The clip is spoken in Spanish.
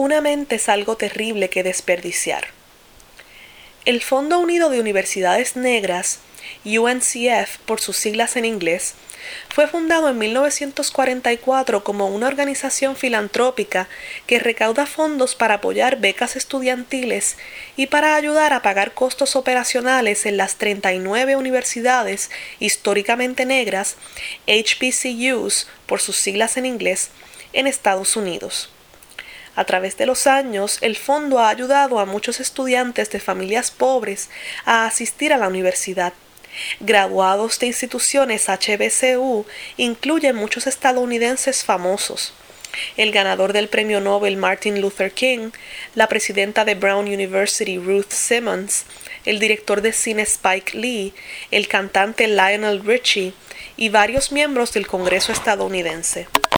Una mente es algo terrible que desperdiciar. El Fondo Unido de Universidades Negras, UNCF por sus siglas en inglés, fue fundado en 1944 como una organización filantrópica que recauda fondos para apoyar becas estudiantiles y para ayudar a pagar costos operacionales en las 39 universidades históricamente negras, HBCUs por sus siglas en inglés, en Estados Unidos. A través de los años, el fondo ha ayudado a muchos estudiantes de familias pobres a asistir a la universidad. Graduados de instituciones HBCU incluyen muchos estadounidenses famosos. El ganador del premio Nobel Martin Luther King, la presidenta de Brown University Ruth Simmons, el director de cine Spike Lee, el cantante Lionel Richie y varios miembros del Congreso estadounidense.